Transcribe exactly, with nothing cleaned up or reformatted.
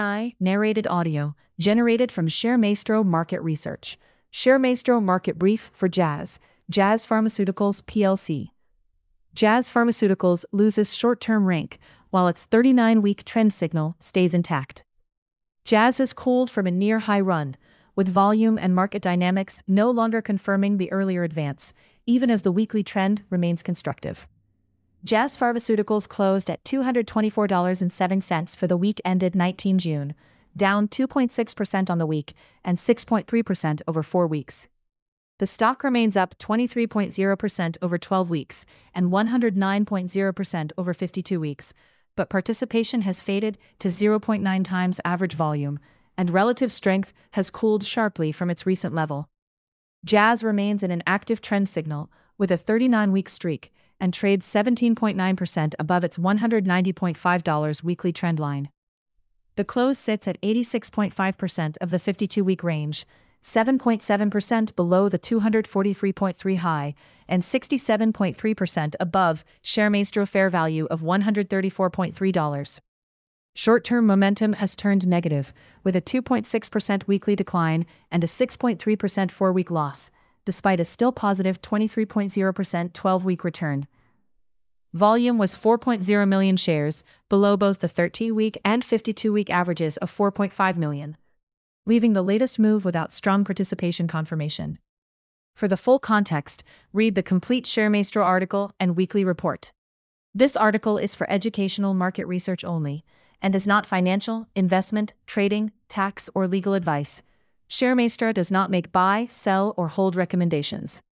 I, narrated audio, generated from ShareMaestro Market Research. ShareMaestro Market Brief for Jazz, Jazz Pharmaceuticals P L C. Jazz Pharmaceuticals loses short-term rank, while its thirty-nine week trend signal stays intact. Jazz has cooled from a near-high run, with volume and market dynamics no longer confirming the earlier advance, even as the weekly trend remains constructive. Jazz Pharmaceuticals closed at two hundred twenty-four dollars and seven cents for the week ended the nineteenth of June, down two point six percent on the week and six point three percent over four weeks. The stock remains up twenty-three point zero percent over twelve weeks and one hundred nine point zero percent over fifty-two weeks, but participation has faded to zero point nine times average volume, and relative strength has cooled sharply from its recent level. Jazz remains in an active trend signal, with a thirty-nine week streak, and trades seventeen point nine percent above its one hundred ninety point five dollars weekly trend line. The close sits at eighty-six point five percent of the fifty-two week range, seven point seven percent below the two hundred forty-three point three high, and sixty-seven point three percent above ShareMaestro fair value of one hundred thirty-four point three dollars. Short-term momentum has turned negative, with a two point six percent weekly decline and a six point three percent four-week loss, despite a still positive twenty-three point zero percent twelve week return. Volume was four point zero million shares, below both the thirteen week and fifty-two week averages of four point five million, leaving the latest move without strong participation confirmation. For the full context, read the complete ShareMaestro article and weekly report. This article is for educational market research only, and is not financial, investment, trading, tax, or legal advice. ShareMaestro does not make buy, sell, or hold recommendations.